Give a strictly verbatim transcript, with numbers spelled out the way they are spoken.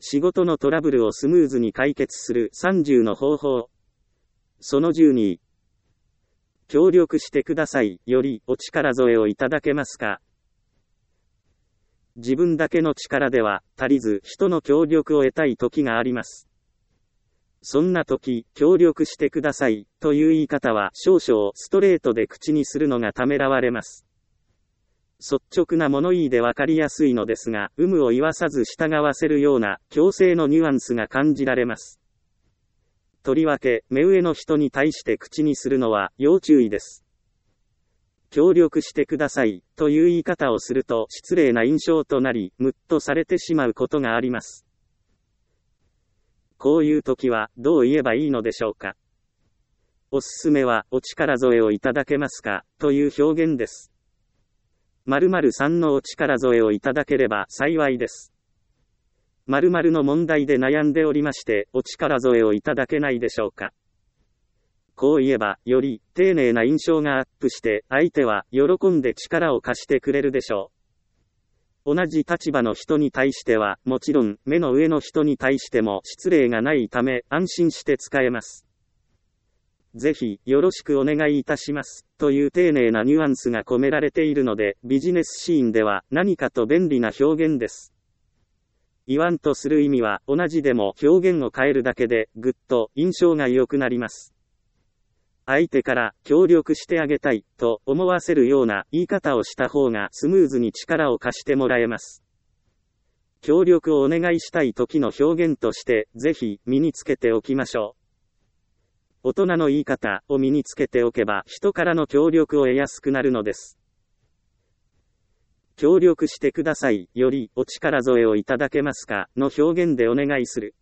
仕事のトラブルをスムーズに解決するさんじゅうの方法。そのじゅうに。協力してください。よりお力添えをいただけますか。自分だけの力では足りず、人の協力を得たい時があります。そんな時、協力してくださいという言い方は少々ストレートで口にするのがためらわれます。率直な物言いでわかりやすいのですが、有無を言わさず従わせるような強制のニュアンスが感じられます。とりわけ、目上の人に対して口にするのは要注意です。協力してくださいという言い方をすると失礼な印象となり、ムッとされてしまうことがあります。こういう時はどう言えばいいのでしょうか。おすすめはお力添えをいただけますかという表現です。〇〇さんのお力添えをいただければ幸いです。〇〇の問題で悩んでおりまして、お力添えをいただけないでしょうか。こう言えば、より丁寧な印象がアップして、相手は喜んで力を貸してくれるでしょう。同じ立場の人に対しては、もちろん、目の上の人に対しても失礼がないため、安心して使えます。ぜひ、よろしくお願いいたします、という丁寧なニュアンスが込められているので、ビジネスシーンでは何かと便利な表現です。言わんとする意味は同じでも表現を変えるだけでぐっと印象が良くなります。相手から協力してあげたいと思わせるような言い方をした方がスムーズに力を貸してもらえます。協力をお願いしたい時の表現としてぜひ身につけておきましょう。大人の言い方を身につけておけば人からの協力を得やすくなるのです。協力してくださいよりお力添えをいただけますかの表現でお願いする。